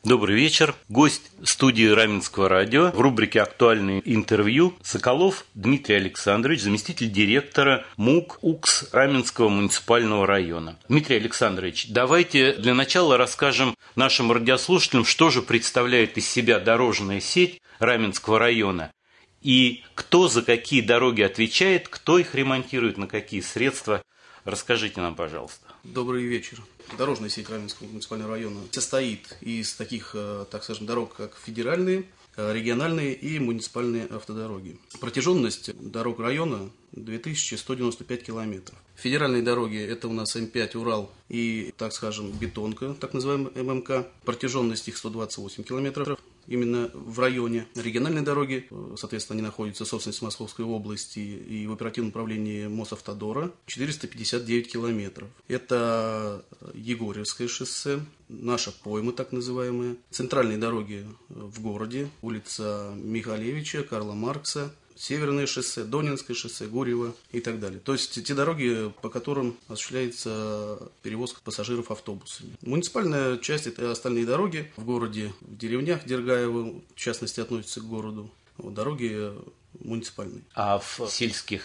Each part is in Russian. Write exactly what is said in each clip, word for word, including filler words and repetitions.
Добрый вечер. Гость студии Раменского радио в рубрике «Актуальные интервью» Соколов Дмитрий Александрович, заместитель директора МУК УКС Раменского муниципального района. Дмитрий Александрович, давайте для начала расскажем нашим радиослушателям, что же представляет из себя дорожная сеть Раменского района и кто за какие дороги отвечает, кто их ремонтирует, на какие средства. Расскажите нам, пожалуйста. Добрый вечер. Дорожная сеть Раменского муниципального района состоит из таких, так скажем, дорог, как федеральные, региональные и муниципальные автодороги. Протяженность дорог района две тысячи сто девяносто пять километров. Федеральные дороги – это у нас эм пять Урал и, так скажем, бетонка, так называемая эм эм ка. Протяженность их сто двадцать восемь километров. Именно в районе. Региональные дороги, соответственно, они находятся в собственности Московской области и в оперативном управлении Мосавтодора, четыреста пятьдесят девять километров. Это Егорьевское шоссе, наша пойма, так называемая. Центральные дороги в городе, улица Михалевича, Карла Маркса, Северное шоссе, Донинское шоссе, Гурьево и так далее. То есть те дороги, по которым осуществляется перевозка пассажиров автобусами. Муниципальная часть – это остальные дороги в городе, в деревнях Дергаево, в частности, относятся к городу. Вот, дороги муниципальные. А в сельских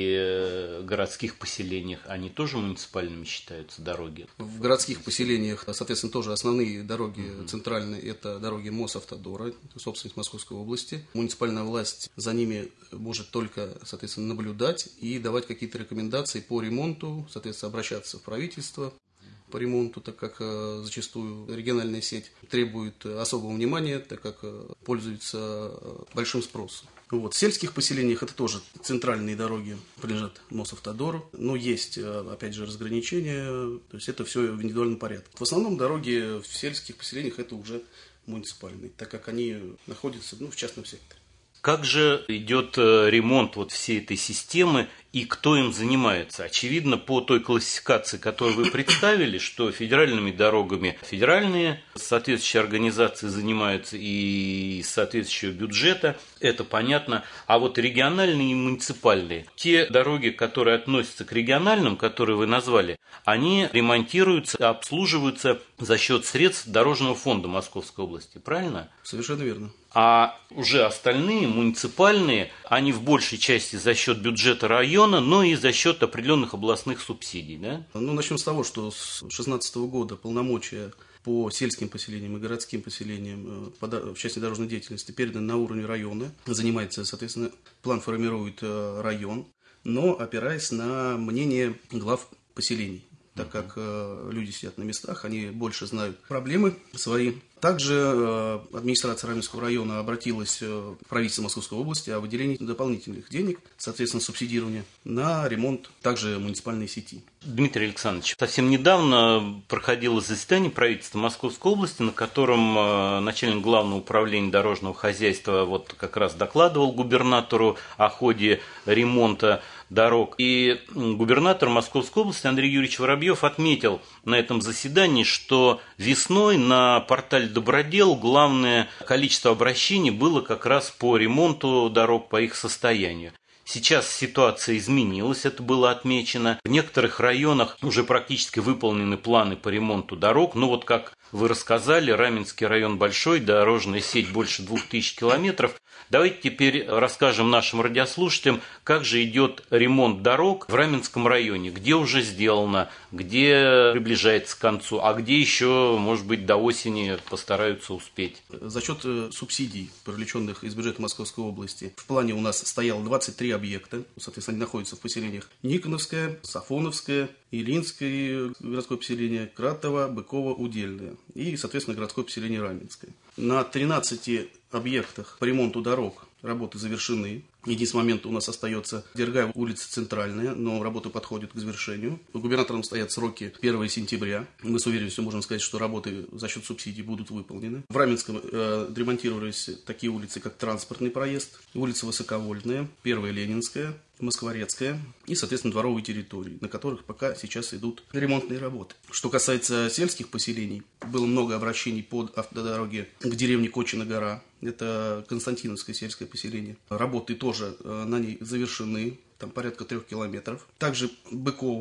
и городских поселениях они тоже муниципальными считаются дороги? В городских поселениях, соответственно, тоже основные дороги uh-huh. центральные – это дороги Мосавтодора, собственность Московской области. Муниципальная власть за ними может только, соответственно, наблюдать и давать какие-то рекомендации по ремонту, соответственно, обращаться в правительство по ремонту, так как э, зачастую региональная сеть требует особого внимания, так как э, пользуется э, большим спросом. Вот. В сельских поселениях это тоже центральные дороги принадлежат Мосавтодору, но есть, э, опять же, разграничения, то есть это все в индивидуальном порядке. В основном дороги в сельских поселениях это уже муниципальные, так как они находятся ну, в частном секторе. Как же идет ремонт вот всей этой системы и кто им занимается? Очевидно, по той классификации, которую вы представили, что федеральными дорогами федеральные соответствующие организации занимаются и из соответствующего бюджета, это понятно. А вот региональные и муниципальные, те дороги, которые относятся к региональным, которые вы назвали, они ремонтируются, обслуживаются за счет средств Дорожного фонда Московской области, правильно? Совершенно верно. А уже остальные, муниципальные, они в большей части за счет бюджета района, но и за счет определенных областных субсидий, да? Ну, начнем с того, что с две тысячи шестнадцатого года полномочия по сельским поселениям и городским поселениям в части дорожной деятельности переданы на уровень района. Занимается, соответственно, план формирует район, но опираясь на мнение глав поселений. Так как э, люди сидят на местах, они больше знают проблемы свои. Также э, администрация Раменского района обратилась э, в правительство Московской области о выделении дополнительных денег, соответственно, субсидирования на ремонт также муниципальной сети. Дмитрий Александрович, совсем недавно проходило заседание правительства Московской области, на котором э, начальник главного управления дорожного хозяйства вот как раз докладывал губернатору о ходе ремонта дорог. И губернатор Московской области Андрей Юрьевич Воробьев отметил на этом заседании, что весной на портале Добродел главное количество обращений было как раз по ремонту дорог, по их состоянию. Сейчас ситуация изменилась, это было отмечено. В некоторых районах уже практически выполнены планы по ремонту дорог. Но вот как вы рассказали, Раменский район большой, дорожная сеть больше двух тысяч километров. Давайте теперь расскажем нашим радиослушателям, как же идет ремонт дорог в Раменском районе, где уже сделано, где приближается к концу, а где еще, может быть, до осени постараются успеть. За счет субсидий, привлеченных из бюджета Московской области, в плане у нас стояло двадцать три объекта, соответственно, они находятся в поселениях Никоновское, Сафоновское, Илинское городское поселение, Кратово, Быково, Удельное и, соответственно, городское поселение Раменское. На тринадцати объектах по ремонту дорог работы завершены. Единственный момент у нас остается Дергаево, улица Центральная, но работы подходят к завершению. У губернатора стоят сроки первого сентября. Мы с уверенностью можем сказать, что работы за счет субсидий будут выполнены. В Раменском э, ремонтировались такие улицы, как Транспортный проезд, улица Высоковольтная, Первая Ленинская, Москворецкая и, соответственно, дворовые территории, на которых пока сейчас идут ремонтные работы. Что касается сельских поселений, было много обращений по автодороге к деревне Кочина гора. Это Константиновское сельское поселение. Работы тоже на ней завершены, там порядка трех километров. Также Быково, в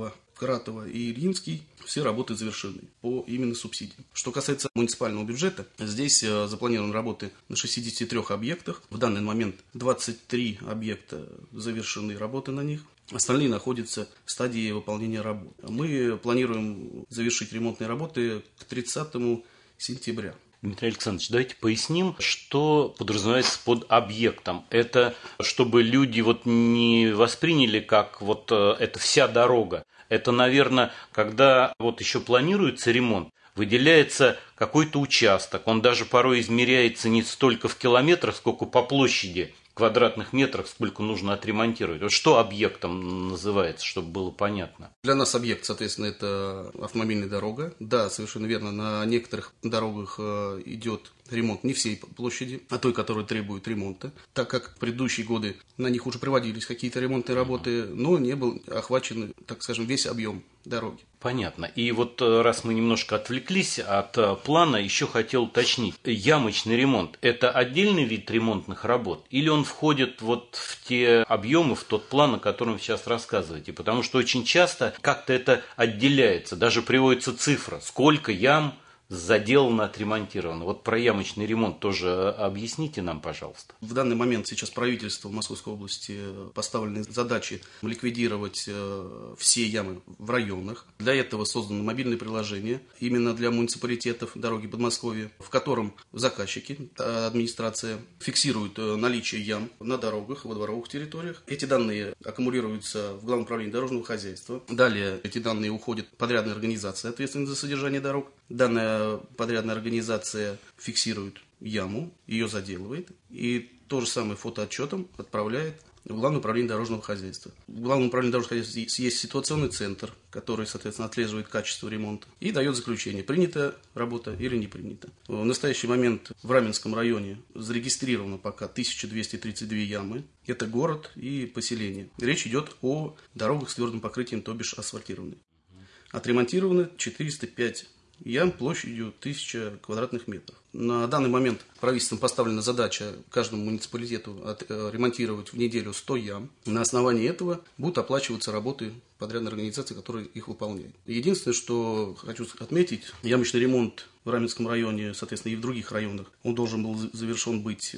Каратово и Ильинский, все работы завершены по именно субсидиям. Что касается муниципального бюджета, здесь запланированы работы на шестидесяти трёх объектах. В данный момент двадцать три объекта завершены, работы на них. Остальные находятся в стадии выполнения работ. Мы планируем завершить ремонтные работы к тридцатому сентября. Дмитрий Александрович, давайте поясним, что подразумевается под объектом. Это чтобы люди вот не восприняли, как вот это вся дорога. Это, наверное, когда вот еще планируется ремонт, выделяется какой-то участок. Он даже порой измеряется не столько в километрах, сколько по площади квадратных метрах, сколько нужно отремонтировать. Вот что объектом называется, чтобы было понятно? Для нас объект, соответственно, это автомобильная дорога. Да, совершенно верно, на некоторых дорогах идет ремонт не всей площади, а той, которая требует ремонта, так как в предыдущие годы на них уже проводились какие-то ремонтные работы, но не был охвачен, так скажем, весь объем дороги. Понятно. И вот раз мы немножко отвлеклись от плана, еще хотел уточнить. Ямочный ремонт – это отдельный вид ремонтных работ или он входит вот в те объемы, в тот план, о котором вы сейчас рассказываете? Потому что очень часто как-то это отделяется, даже приводится цифра, сколько ям заделано, отремонтировано. Вот про ямочный ремонт тоже объясните нам, пожалуйста. В данный момент сейчас правительство в Московской области поставлены задачи ликвидировать все ямы в районах. Для этого создано мобильное приложение именно для муниципалитетов дороги Подмосковья, в котором заказчики, администрация фиксируют наличие ям на дорогах, во дворовых территориях. Эти данные аккумулируются в Главном управлении дорожного хозяйства. Далее эти данные уходят в подрядные организации, ответственные за содержание дорог. Данная подрядная организация фиксирует яму, ее заделывает и то же самое фотоотчетом отправляет в Главное управление дорожного хозяйства. В Главном управлении дорожного хозяйства есть ситуационный центр, который, соответственно, отслеживает качество ремонта и дает заключение, принята работа или не принята. В настоящий момент в Раменском районе зарегистрировано пока тысяча двести тридцать две ямы. Это город и поселение. Речь идет о дорогах с твердым покрытием, то бишь асфальтированные. Отремонтировано четыреста пять ям площадью тысяча квадратных метров. На данный момент правительством поставлена задача каждому муниципалитету ремонтировать в неделю сто ям. На основании этого будут оплачиваться работы подрядной организации, которая их выполняет. Единственное, что хочу отметить, ямочный ремонт в Раменском районе, соответственно, и в других районах, он должен был завершен быть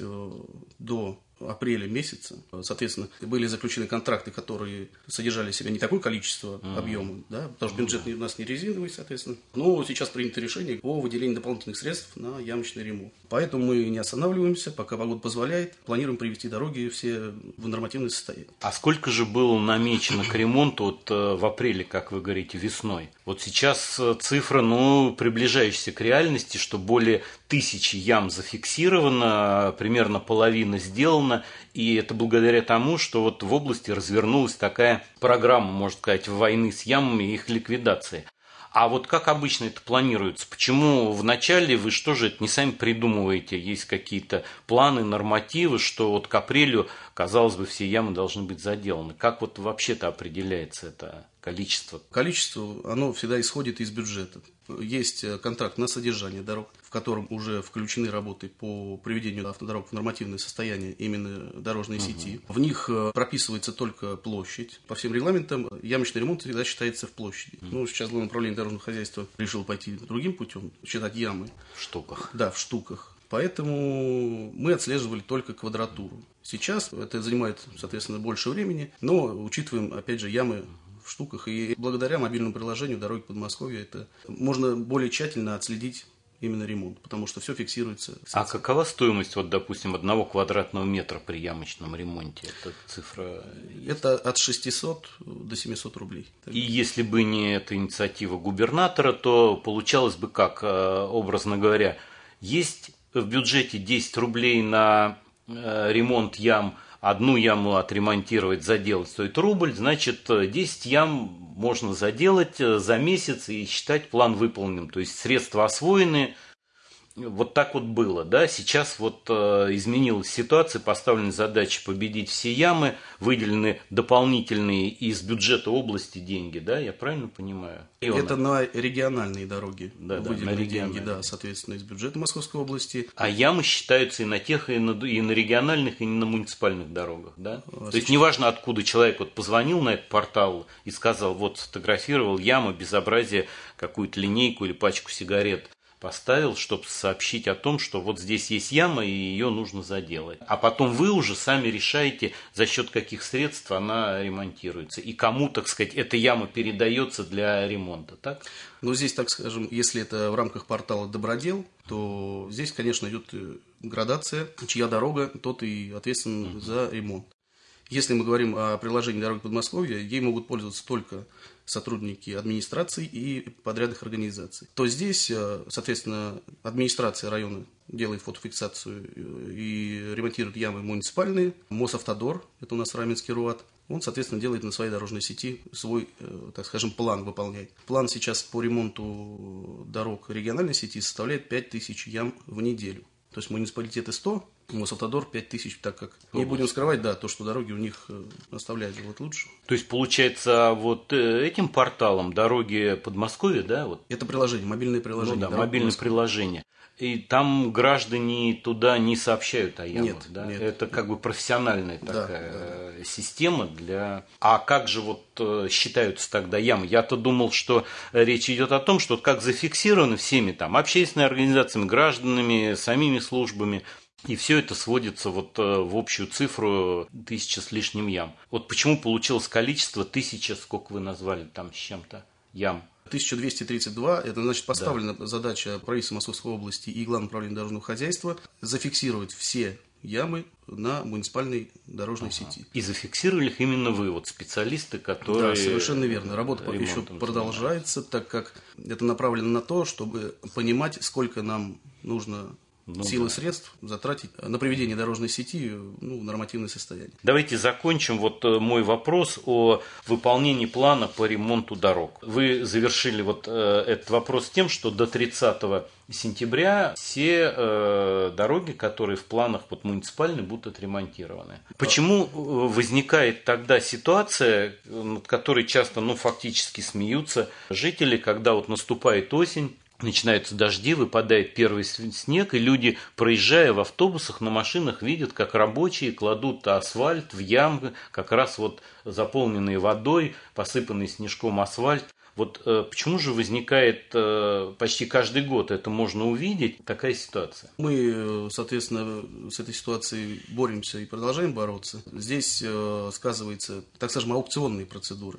до апреля месяца. Соответственно, были заключены контракты, которые содержали в себе не такое количество mm-hmm. объема, да, потому что бюджет у нас не резиновый, соответственно. Но сейчас принято решение о выделении дополнительных средств на ямочный ремонт. Поэтому мы не останавливаемся, пока погода позволяет. Планируем привести дороги все в нормативное состояние. А сколько же было намечено к ремонту вот, в апреле, как вы говорите, весной? Вот сейчас цифра, ну, приближающаяся к реальности, что более тысячи ям зафиксировано, примерно половина сделана, и это благодаря тому, что вот в области развернулась такая программа, можно сказать, войны с ямами и их ликвидации. А вот как обычно это планируется? Почему вначале вы что же это не сами придумываете? Есть какие-то планы, нормативы, что вот к апрелю, казалось бы, все ямы должны быть заделаны. Как вот вообще-то определяется это количество? Количество, оно всегда исходит из бюджета. Есть контракт на содержание дорог, в котором уже включены работы по приведению автодорог в нормативное состояние именно дорожной угу. сети. В них прописывается только площадь. По всем регламентам ямочный ремонт всегда считается в площади. Угу. Ну, сейчас Главное управление дорожного хозяйства решило пойти другим путем, считать ямы. В штуках. Да, в штуках. Поэтому мы отслеживали только квадратуру. Сейчас это занимает, соответственно, больше времени, но учитываем, опять же, ямы в штуках. И благодаря мобильному приложению «Дороги Подмосковья» это можно более тщательно отследить именно ремонт, потому что все фиксируется. А какова стоимость, вот, допустим, одного квадратного метра при ямочном ремонте? Это цифра... Это от шестисот до семисот рублей. И если бы не эта инициатива губернатора, то получалось бы как, образно говоря, есть в бюджете десять рублей на ремонт ям, одну яму отремонтировать, заделать стоит рубль, значит, десять ям можно заделать за месяц и считать план выполненным. То есть средства освоены, Вот так вот было, да, сейчас вот э, изменилась ситуация, поставлены задачи победить все ямы, выделены дополнительные из бюджета области деньги, да, я правильно понимаю? Иона. Это на региональные дороги да, выделены да, на деньги, да, соответственно, из бюджета Московской области. А ямы считаются и на тех, и на, и на региональных, и на муниципальных дорогах, да? А, То есть неважно, откуда человек вот позвонил на этот портал и сказал, вот сфотографировал яму, безобразие, какую-то линейку или пачку сигарет поставил, чтобы сообщить о том, что вот здесь есть яма и ее нужно заделать. А потом вы уже сами решаете, за счет каких средств она ремонтируется. И кому, так сказать, эта яма передается для ремонта, так? Но здесь, так скажем, если это в рамках портала «Добродел», то здесь, конечно, идет градация, чья дорога, тот и ответственен mm-hmm. за ремонт. Если мы говорим о приложении «Дороги Подмосковья», ей могут пользоваться только сотрудники администрации и подрядных организаций. То здесь, соответственно, администрация района делает фотофиксацию и ремонтирует ямы муниципальные. Мосавтодор, это у нас Раменский РУАД, он, соответственно, делает на своей дорожной сети свой, так скажем, план выполняет. План сейчас по ремонту дорог региональной сети составляет пять тысяч ям в неделю. То есть муниципалитеты сто, Мосавтодор пять тысяч, так как не будем скрывать, да, то, что дороги у них оставляют делать лучше. То есть, получается, вот этим порталом «Дороги Подмосковья», да? Вот, это приложение, мобильное приложение. Ну, да, мобильное приложение. И там граждане туда не сообщают о ямах, нет, да? Нет. Это как бы профессиональная такая да, да. система для... А как же вот считаются тогда ямы? Я-то думал, что речь идет о том, что как зафиксировано всеми там общественными организациями, гражданами, самими службами, и все это сводится вот в общую цифру тысяча с лишним ям. Вот почему получилось количество тысяча, сколько вы назвали там с чем-то, ям? тысяча двести тридцать два, это значит поставлена да. задача правительства Московской области и Главного управления дорожного хозяйства зафиксировать все ямы на муниципальной дорожной ага. сети. И зафиксировали их именно вы, вот специалисты, которые... Да, совершенно верно. Работа еще продолжается, так как это направлено на то, чтобы понимать, сколько нам нужно... Ну, силы, да. средств затратить на приведение дорожной сети ну, в нормативное состояние. Давайте закончим вот мой вопрос о выполнении плана по ремонту дорог. Вы завершили вот этот вопрос тем, что до тридцатого сентября все э, дороги, которые в планах вот, муниципальные, будут отремонтированы. Почему возникает тогда ситуация, над которой часто ну, фактически смеются жители, когда вот наступает осень, начинаются дожди, выпадает первый снег, и люди, проезжая в автобусах, на машинах, видят, как рабочие кладут асфальт в ямы, как раз вот заполненные водой, посыпанный снежком асфальт. Вот э, почему же возникает э, почти каждый год, это можно увидеть, такая ситуация? Мы, соответственно, с этой ситуацией боремся и продолжаем бороться. Здесь э, сказывается, так скажем, аукционные процедуры.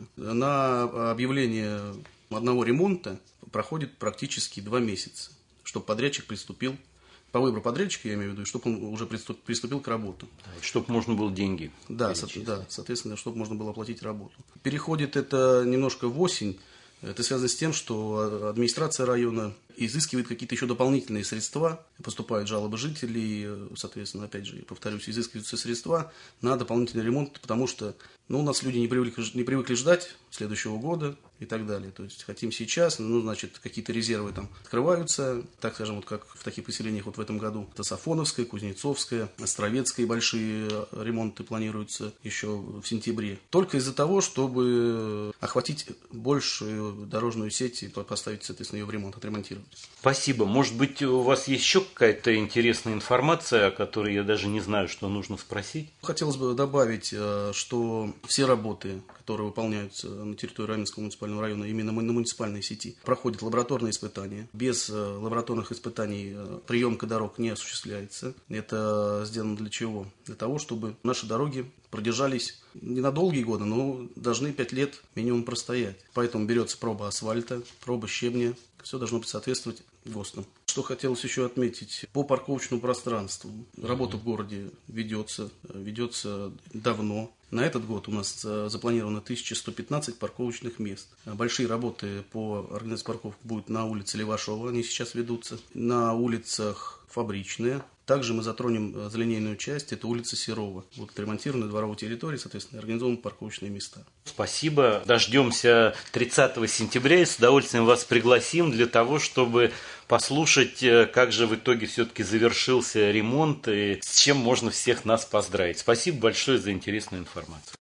На объявление одного ремонта проходит практически два месяца, чтобы подрядчик приступил, по выбору подрядчика, я имею в виду, чтобы он уже приступ, приступил к работе. Чтобы можно было деньги да, со, да, соответственно, чтобы можно было оплатить работу. Переходит это немножко в осень. Это связано с тем, что администрация района изыскивает какие-то еще дополнительные средства, поступают жалобы жителей, соответственно, опять же, повторюсь, изыскиваются средства на дополнительный ремонт, потому что ну, у нас люди не привыкли, не привыкли ждать следующего года и так далее. То есть хотим сейчас, ну, значит, какие-то резервы там открываются, так скажем, вот как в таких поселениях вот в этом году. Это Сафоновская, Кузнецовская, Островецкая, большие ремонты планируются еще в сентябре. Только из-за того, чтобы охватить большую дорожную сеть и поставить, соответственно, ее в ремонт, отремонтировать. Спасибо. Может быть, у вас есть еще какая-то интересная информация, о которой я даже не знаю, что нужно спросить? Хотелось бы добавить, что все работы, которые выполняются на территории Раменского муниципального района именно на муниципальной сети, проходят лабораторные испытания. Без лабораторных испытаний приемка дорог не осуществляется. Это сделано для чего? Для того, чтобы наши дороги продержались не на долгие годы, но должны пять лет минимум простоять. Поэтому берется проба асфальта, проба щебня. Все должно соответствовать ГОСТам. Что хотелось еще отметить, по парковочному пространству. Работа в городе ведется, ведется давно. На этот год у нас запланировано тысяча сто пятнадцать парковочных мест. Большие работы по организации парковок будут на улице Левашова, они сейчас ведутся. На улицах Фабричная. Также мы затронем залинейную часть, это улица Серова. Будут отремонтированы дворовые территории, соответственно, организованы парковочные места. Спасибо. Дождемся тридцатого сентября и с удовольствием вас пригласим для того, чтобы послушать, как же в итоге все-таки завершился ремонт и с чем можно всех нас поздравить. Спасибо большое за интересную информацию.